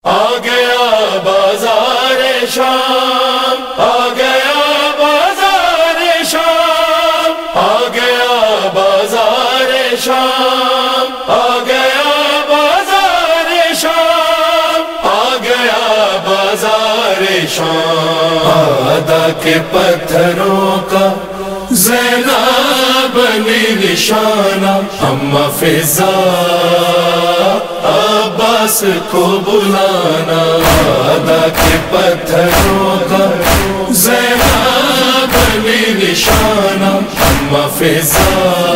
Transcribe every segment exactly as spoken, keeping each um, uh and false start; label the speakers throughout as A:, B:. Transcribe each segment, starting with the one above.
A: آ گیا بازار شام، آ گیا بازار شام، آ گیا بازار شام، آ گیا بازار شام، آ گیا بازار شام۔ آدھا کے پتھروں کا زینب بنی نشانہ، اما فضا عباس کو بلانا۔ آدھا کے پتھروں کا زینب بنی نشانہ، اما فضا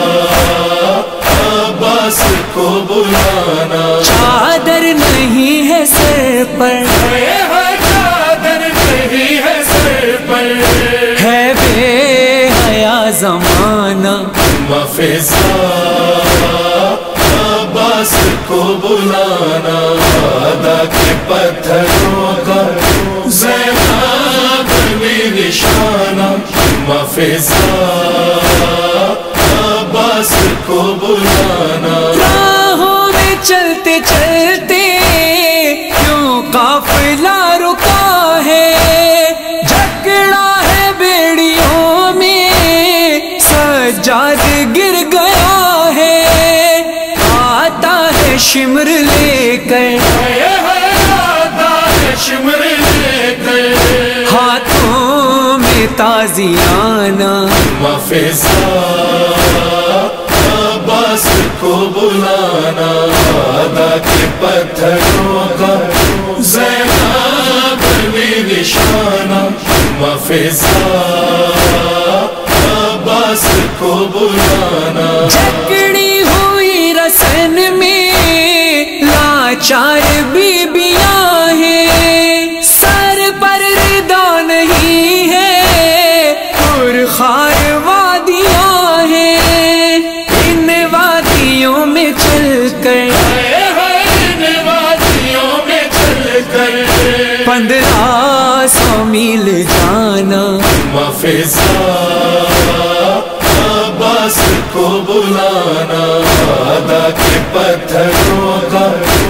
A: عباس کو بلانا۔
B: چادر نہیں ہے سر پر،
A: چادر نہیں ہے سر پر،
B: ہے بے حیا زمانہ،
A: اما فضا عباس کو بلانا۔ آدھا کے پتھروں کا زینب بنی نشانہ، اما فضا عباس کو بلانا۔
B: راہوں میں چلتے چلتے کیوں قافلہ رکا ہے، جھگڑا ہے بیڑیوں میں سجاد گر گیا ہے، آتا ہے شمر لے کر،
A: آتا ہے شمر لے کر،
B: ہاتھوں میں تازیانہ،
A: اما فضا عباس کو بلانا۔ آدھا کے پتھروں کا زینب بنی نشانہ، اما فضا عباس کو بلانا۔
B: جکڑی ہوئی رسن میں لاچار بیبیاں ہیں، سر پر ردا نہیں ہے، پرخار وادیاں ہیں، ان وادیوں میں چل کر،
A: ان وادیوں میں چل کر،
B: پندرہ سو میل جانا،
A: اما فضا عباس کو بلانا۔ آدھا کے پتھروں کا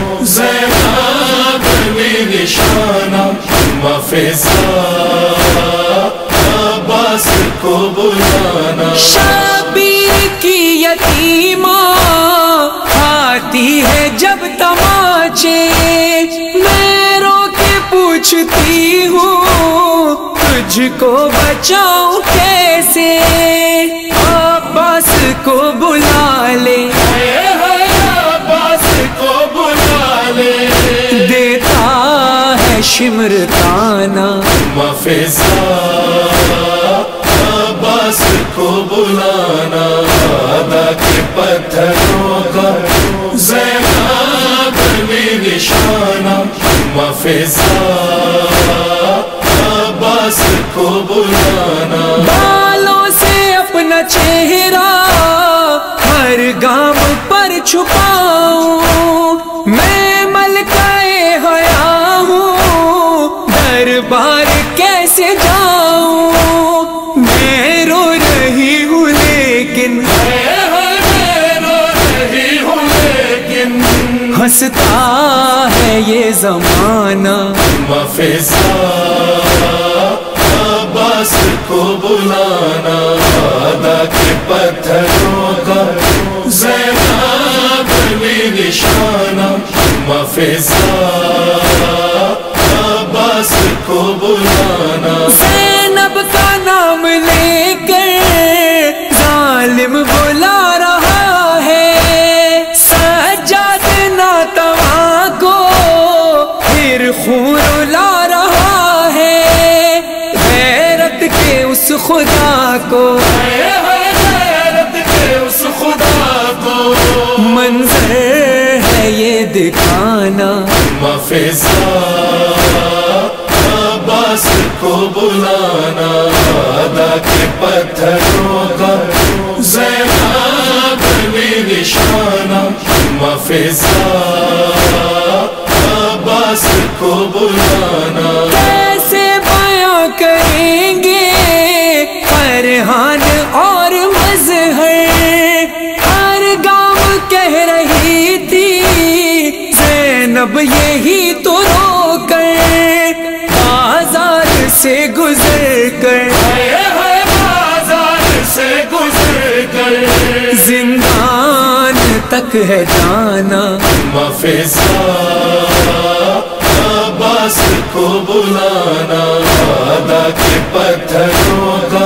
A: زینب بنی نشانہ، اما فضا عباس کو بلانا۔
B: شبیر کی یتیمہ آتی ہے جب تماچے، میں رو کے پوچھتی ہوں تجھ کو بچاؤں کیسے، عباس کو بلا لے،
A: عباس کو بلا لے،
B: دیتا ہے شمر تانا،
A: اما فضا عباس کو بلانا۔ آدھا کے پتھروں کا زینب بنی نشانہ، اما فضا عباس کو بلانا۔
B: بالوں سے اپنا چہرہ ہر گام پر چھپاؤں، میں ملکہ حیا ہوں، دربار کیسے جاؤں، میں رو رہی ہوں لیکن، ہنستا ہے یہ زمانہ،
A: اما فضا عباس کو بلانا۔ آدھا کے پتھروں کا زینب بنی نشانہ، اما فضا عباس کو بلانا۔
B: زینب کا نام لے کر ظالم بلا رہا ہے، سجاد ناتواں کو پھر خون لا رہا ہے، غیرت کے اس خدا کو،
A: غیرت کے اس خدا کو،
B: منظر ہے یہ دکھانا،
A: اما فضا عباس کو بلانا۔ آدھا کے پتھروں کا زینب بنی نشانہ، اما فضا عباس کو بلانا۔
B: کیسے بیاں کریں گے فرحان اور مظہر، ہر گاؤں کہہ رہی تھی زینب یہی تو رو سے گزر کر،
A: بازار سے گزر کر
B: زندان تک ہے جانا،
A: فضا عباس کو بلانا، ادا کے پتھروں کا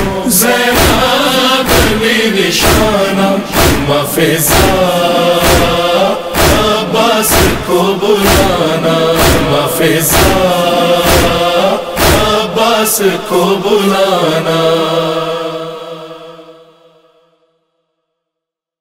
A: زینب نے نشانہ، فضا عباس کو بلانا، فضا عباس کو بلانا۔